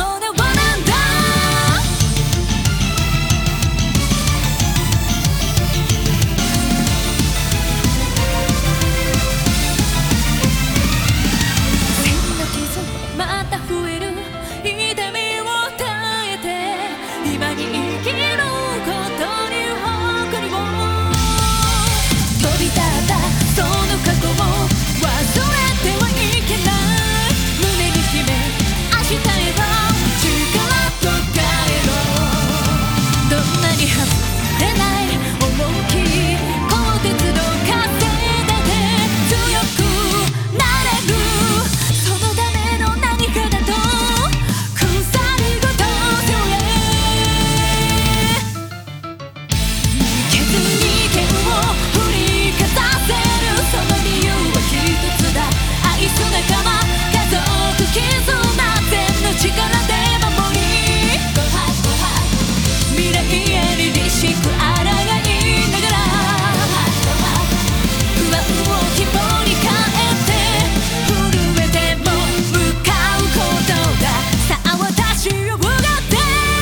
骨をなんだ。千の傷また増える痛みを耐えて今に生きることに誇りを飛び立ったその過去を忘れてはいけない。胸に秘め明日へと力と変えろ。どんなに外れない重きこの鉄道稼いでて強くなれる。そのための何かだと鎖ごと背負え。逃げずに剣を振りかざせるその理由は一つだ。愛す仲間家族絆全の力で守り未来へ凛々しく抗いながら不安を希望に変えて震えても向かうことだ。さあ私をうがって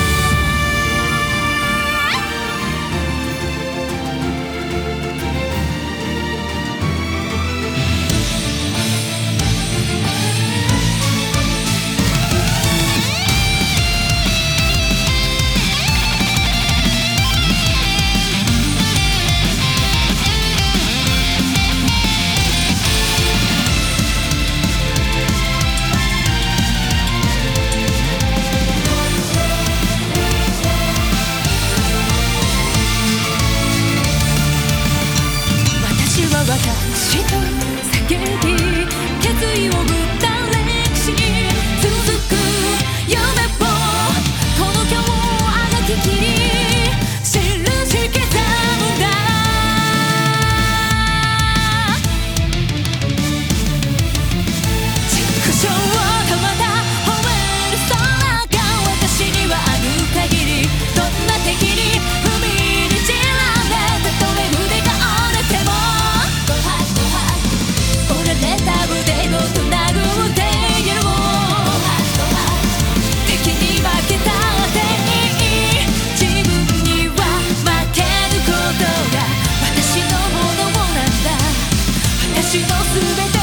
私と叫び決意を打った歴史に続く夢をこの今日あがききり印刻むんだ。畜生とまた吠える空が私にはある限りどんな敵に踏みにじられたとえ腕が折れても折れた腕ごと殴ってやろう。敵に負けたっていい自分には負けることが私のものなんだ。私の全て